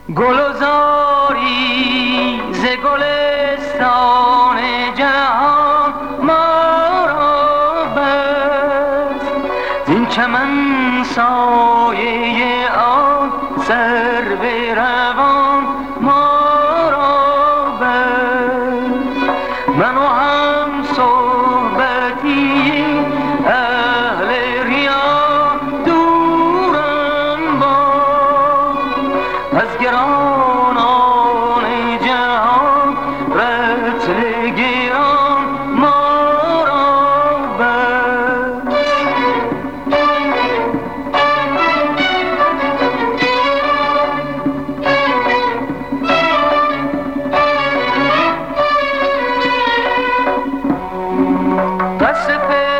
گل و زاری ز گلستان جهان ما را بست، زین چمن سایه آن سرو روان ما را بست. من و هم صحبتی اهل ریا دورم با، از گرانان جهان رطل گران ما را بست. پس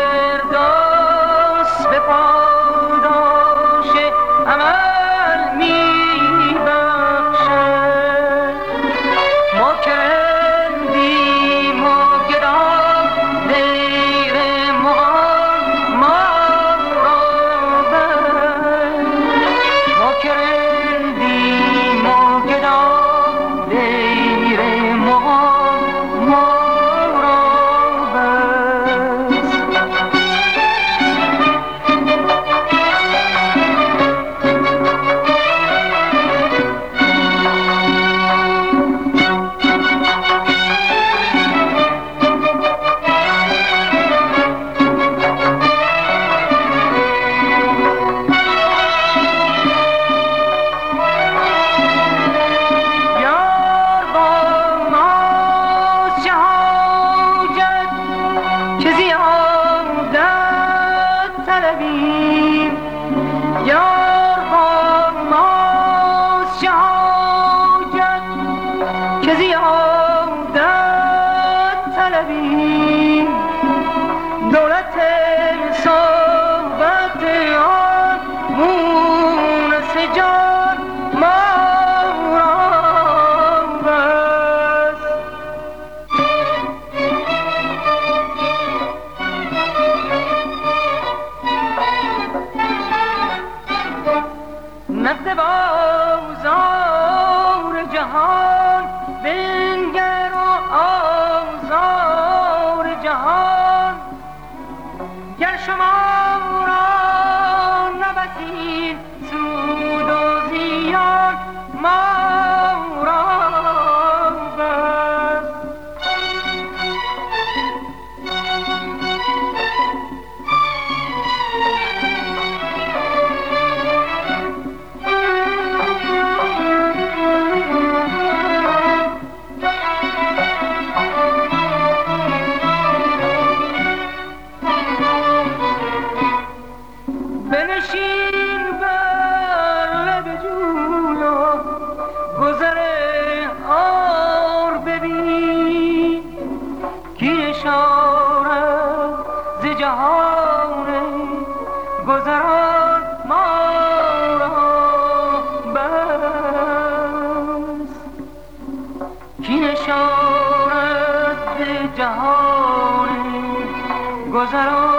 فردوس به پاداش عمل می بخشد، ما که رندیم و گدا دیر مغان ما را بست. ما که رندیم و گدا دیر مغان ما را بست. یار با ماست چه حاجت که زیادت طلبیم. یار با ماست چه حاجت که زیادت طلبیم. دولت صحبت آن مونس جان ما را بست. نقد بازار جهان بنگر و آزار جهان، گر شما را نبسید سود و زیان ما را بست. بنشین بر لب جوی و گذر آر ببین، کی اشارت ز جهان گذران ما را بست. کی اشارت ز جهان گذران